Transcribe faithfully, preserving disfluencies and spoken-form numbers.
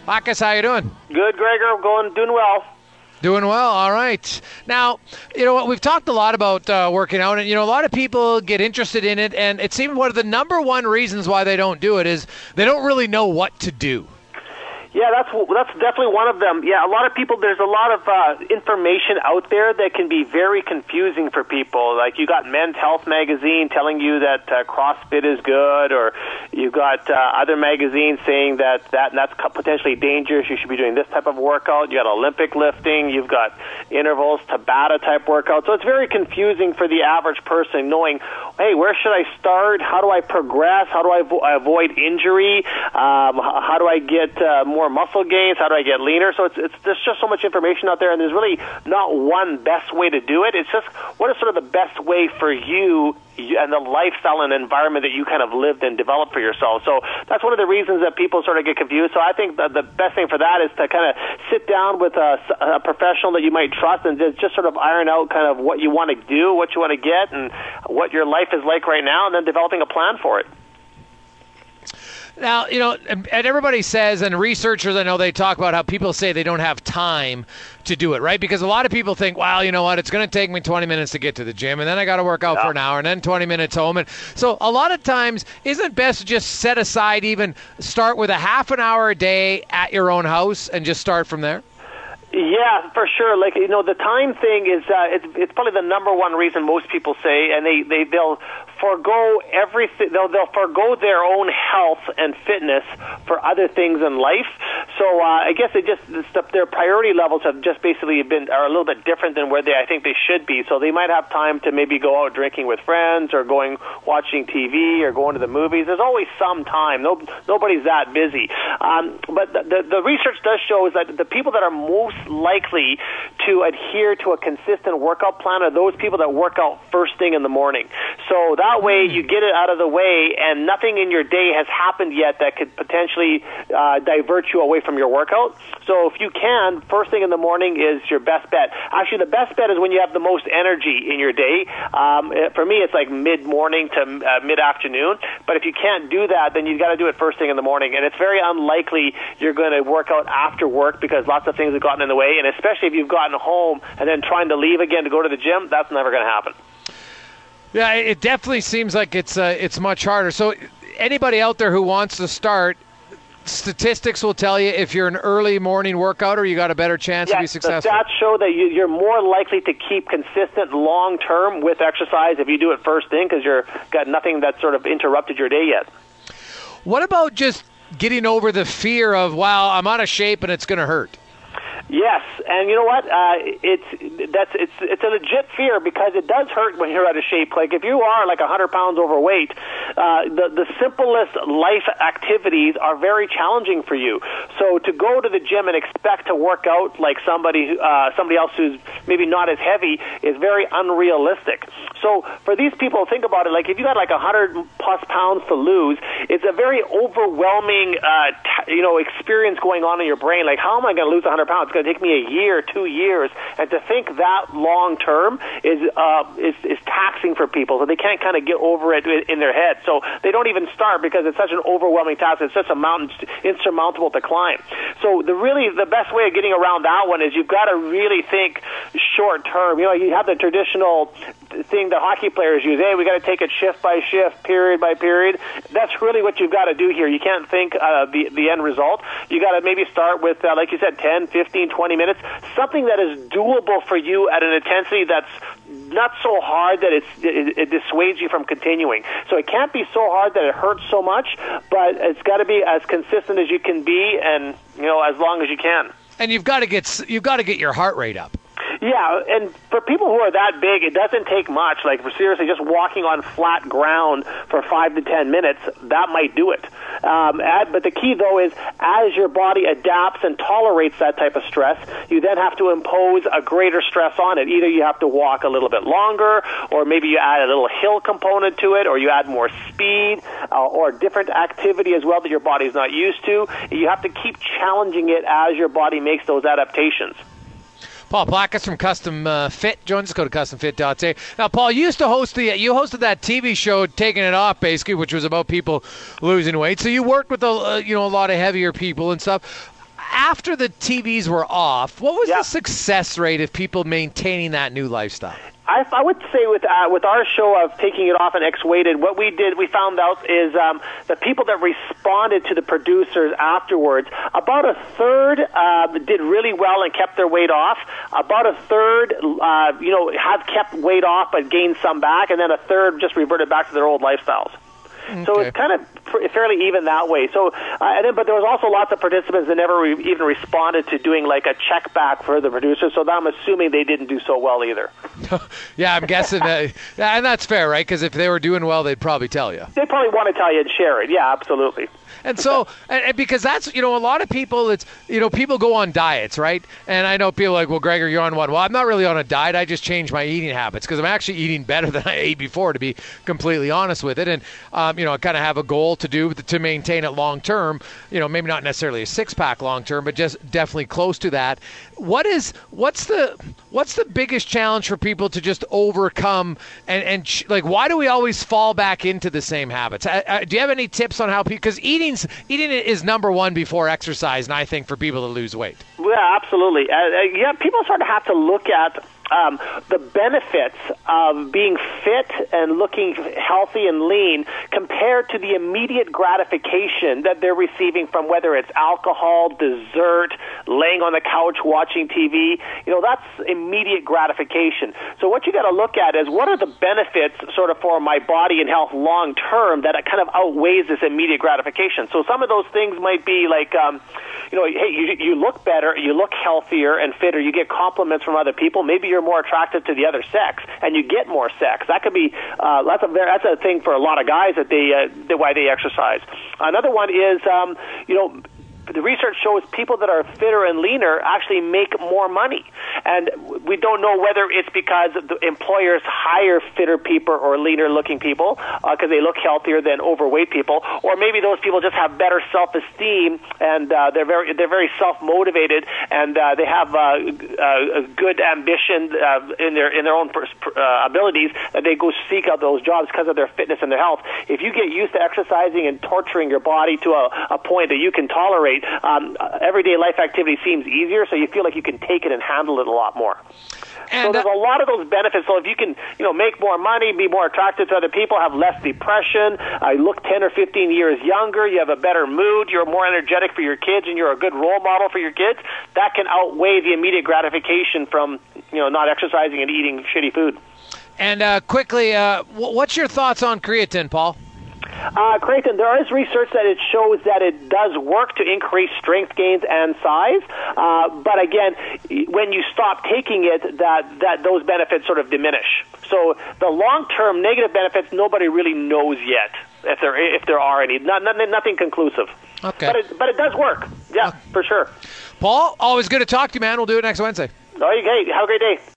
Marcus, how you doing? Good, Gregor. Going, doing well. Doing well. All right. Now, you know what? We've talked a lot about uh, working out, and you know, a lot of people get interested in it, and it seems one of the number one reasons why they don't do it is they don't really know what to do. Yeah, that's that's definitely one of them. Yeah, a lot of people, there's a lot of uh, information out there that can be very confusing for people. Like you got Men's Health magazine telling you that uh, CrossFit is good, or you've got uh, other magazines saying that, that that's potentially dangerous. You should be doing this type of workout. You got Olympic lifting. You've got intervals, Tabata type workout. So it's very confusing for the average person knowing, hey, where should I start? How do I progress? How do I avo- avoid injury? Um, how do I get uh, more muscle gains? How do I get leaner? So it's, it's there's just so much information out there, and there's really not one best way to do it. It's just what is sort of the best way for you and the lifestyle and environment that you kind of lived and developed for yourself. So that's one of the reasons that people sort of get confused. So I think that the best thing for that is to kind of sit down with a, a professional that you might trust and just, just sort of iron out kind of what you want to do, what you want to get, and what your life is like right now, and then developing a plan for it. Now, you know, and everybody says, and researchers, I know they talk about how people say they don't have time to do it, right? Because a lot of people think, well, you know what, it's going to take me twenty minutes to get to the gym, and then I got to work out yeah. for an hour, and then twenty minutes home. And so a lot of times, isn't it best to just set aside, even start with a half an hour a day at your own house and just start from there? Yeah, for sure. Like, you know, the time thing is, uh, it's, it's probably the number one reason most people say, and they, they, they'll forego everything, they'll, they'll forego their own health and fitness for other things in life. So, uh, I guess they just, their priority levels have just basically been, are a little bit different than where they, I think they should be. So they might have time to maybe go out drinking with friends, or going, watching T V, or going to the movies. There's always some time. No, nobody's that busy. Um, but the, the, the research does show is that the people that are most likely to adhere to a consistent workout plan are those people that work out first thing in the morning. So that way you get it out of the way, and nothing in your day has happened yet that could potentially uh, divert you away from your workout. So if you can, first thing in the morning is your best bet. Actually, the best bet is when you have the most energy in your day. Um, for me, it's like mid-morning to uh, mid-afternoon. But if you can't do that, then you've got to do it first thing in the morning. And it's very unlikely you're going to work out after work, because lots of things have gotten in the way. And especially if you've gotten home and then trying to leave again to go to the gym, that's never going to happen. Yeah, it definitely seems like it's uh, it's much harder. So anybody out there who wants to start, statistics will tell you if you're an early morning workouter, you got a better chance yeah, to be successful. The stats show that you, you're more likely to keep consistent long term with exercise if you do it first thing, because you're got nothing that sort of interrupted your day yet. What about just getting over the fear of, wow, I'm out of shape and it's going to hurt? Yes, and you know what? Uh, it's that's it's it's a legit fear, because it does hurt when you're out of shape. Like if you are like one hundred pounds overweight, uh, the the simplest life activities are very challenging for you. So to go to the gym and expect to work out like somebody uh, somebody else who's maybe not as heavy is very unrealistic. So for these people, think about it. Like if you got like one hundred plus pounds to lose, it's a very overwhelming uh, t- you know experience going on in your brain. Like, how am I going to lose one hundred pounds? It's going to take me a year, two years, and to think that long term is uh, is is taxing for people. So they can't kind of get over it in their head. So they don't even start, because it's such an overwhelming task. It's such a mountain insurmountable to climb. So the really the best way of getting around that one is you've got to really think short term. You know, you have the traditional thing that hockey players use. Hey, we got to take it shift by shift, period by period. That's really what you've got to do here. You can't think uh, the the end result. You got to maybe start with, uh, like you said, ten, fifteen, twenty minutes, something that is doable for you at an intensity that's not so hard that it's, it, it dissuades you from continuing. So it can't be so hard that it hurts so much, but it's got to be as consistent as you can be, and you know, as long as you can. And you've got to get you've got to get your heart rate up. Yeah, and for people who are that big, it doesn't take much. Like, for seriously, just walking on flat ground for five to ten minutes, that might do it. Um, add, but the key, though, is as your body adapts and tolerates that type of stress, you then have to impose a greater stress on it. Either you have to walk a little bit longer, or maybe you add a little hill component to it, or you add more speed, uh, or different activity as well that your body's not used to. You have to keep challenging it as your body makes those adaptations. Paul Placas from Custom uh, Fit joins us. Go to custom fit dot c a. Now, Paul, you used to host the you hosted that T V show, Taking It Off, basically, which was about people losing weight. So you worked with a uh, you know a lot of heavier people and stuff. after the T Vs were off, what was yeah. the success rate of people maintaining that new lifestyle? I, I would say with uh, with our show of taking it off and X-weighted, what we did, we found out is um, the people that responded to the producers afterwards, about a third uh, did really well and kept their weight off. About a third, uh, you know, have kept weight off but gained some back, and then a third just reverted back to their old lifestyles. Okay. So it's kind of fairly even that way. So, uh, and then, but there was also lots of participants that never re- even responded to doing like a check back for the producers. So I'm assuming they didn't do so well either. Yeah, I'm guessing that, and that's fair, right? Because if they were doing well, they'd probably tell you. They probably want to tell you and share it. Yeah, absolutely. And so, and, and because that's, you know, a lot of people, it's, you know, people go on diets, right? And I know people are like, well, Gregor, you're on one. Well, I'm not really on a diet. I just changed my eating habits because I'm actually eating better than I ate before, to be completely honest with it. And, um, you know, I kind of have a goal to do to maintain it long term, you know, maybe not necessarily a six pack long term, but just definitely close to that. What is, what's the, what's the biggest challenge for people to just overcome and, and ch- like, why do we always fall back into the same habits? I, I, do you have any tips on how people, because eating Eating is number one before exercise, and I think for people to lose weight. Yeah, absolutely. Uh, uh, yeah, people sort of have to look at um, the benefits of being fit and looking healthy and lean compared to the immediate gratification that they're receiving from whether it's alcohol, dessert, laying on the couch watching T V. You know, that's immediate gratification. So what you got to look at is what are the benefits sort of for my body and health long term that it kind of outweighs this immediate gratification. So some of those things might be like, um, you know, hey, you, you look better, you look healthier and fitter, you get compliments from other people. Maybe you're more attractive to the other sex, and you get more sex. That could be uh, that's a that's a thing for a lot of guys that they uh, that why they exercise. Another one is, um, you know. The research shows people that are fitter and leaner actually make more money. And we don't know whether it's because the employers hire fitter people or leaner-looking people because uh, they look healthier than overweight people, or maybe those people just have better self-esteem and uh, they're very they're very self-motivated and uh, they have uh, uh, a good ambition uh, in their in their own uh, abilities that they go seek out those jobs because of their fitness and their health. If you get used to exercising and torturing your body to a, a point that you can tolerate, Um, everyday life activity seems easier, so you feel like you can take it and handle it a lot more. And so there's a lot of those benefits. So if you can, you know, make more money, be more attractive to other people, have less depression, uh, look ten or fifteen years younger, you have a better mood, you're more energetic for your kids, and you're a good role model for your kids, that can outweigh the immediate gratification from, you know, not exercising and eating shitty food. And uh, quickly, uh, what's your thoughts on creatine, Paul? Uh, creatine, there is research that it shows that it does work to increase strength gains and size. Uh, but again, when you stop taking it, that, that those benefits sort of diminish. So the long-term negative benefits, nobody really knows yet if there if there are any. Not, not, nothing conclusive. Okay. But it, but it does work. Yeah, okay. For sure. Paul, always good to talk to you, man. We'll do it next Wednesday. Okay, have a great day.